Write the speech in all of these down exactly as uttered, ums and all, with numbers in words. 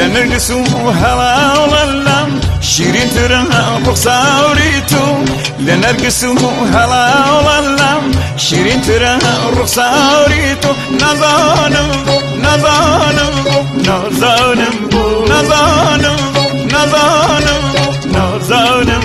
لنرقص هلا واللم شيرين ترى رخصاريتو لنرقص هلا واللم شيرين ترى رخصاريتو نظانم نظانم نظانم نظانم نظانم نظانم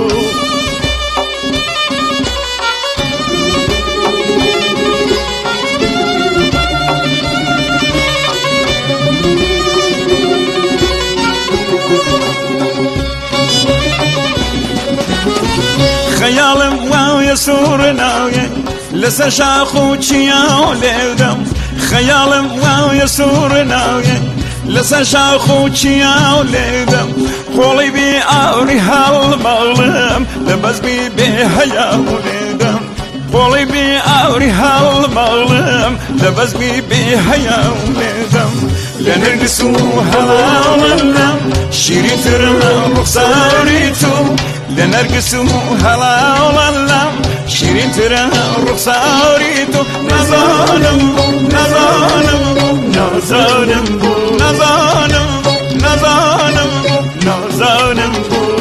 خيالم واو يسور ناوي لسه شاخو تشياو ليدم خيالم واو يسور ناوي لسه شاخو تشياو ليدم خولي بي اوري هالمغلم لبس بي بهياو ليدم خولي بي اوري هالمغلم لبس بي بهياو ليدم لنرقصو هلا واللم شيرين ترى رخصاريتو لنرقص هلا واللم شيرين ترى رخصاريتو نظانم نظانم نظانم نظانم نظانم نظانم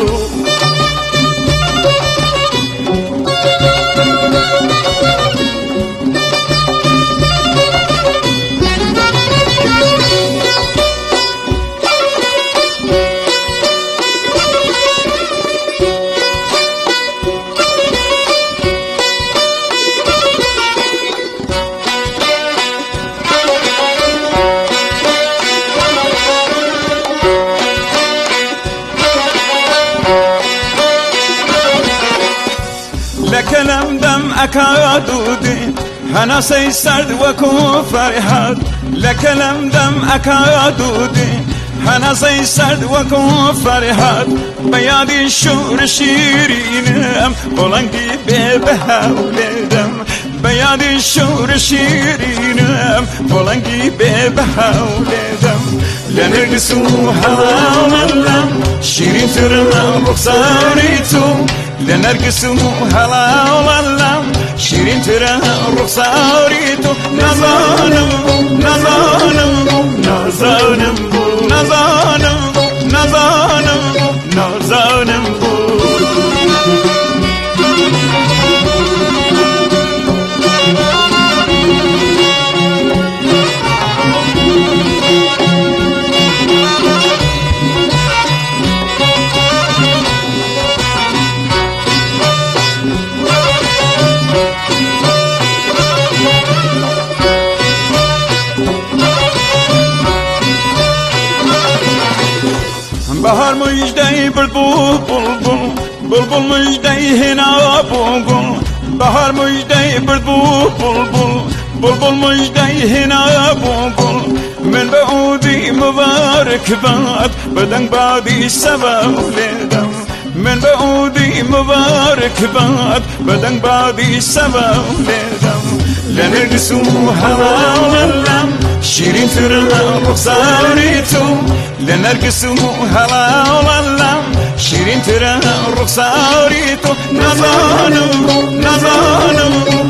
لكلم دم أكادودي هنا سيسرد وكو فرحات لكلم دم أكادودي هنا سيسرد وكو فرحات بيادي شور شيرينم بلنقي ببها ولدم بيادي شور شيرينم بلنقي ببها ولدم لنرقص هلا واللم شيرين ترى رخصاريتو لنرقص هلا واللم شيرين ترى رخصاريتو نظانم نظانم نظانم نظانم نظانم نظانم بهار مجدي بلبل بلبل بلبل مجدي هنا بلبل بهار مجدي بلبل بلبل بلبل مجدي هنا بلبل من بعودي مبارك بعد بدن بعدي سبا ولدم من بعودي مبارك بعد بدن بعدي سبا ولدم لنرقص هلا واللم شيرين ترى رخصاريتو لنرقص هلا واللم شيرين ترى رخصاريتو نظانم نظانم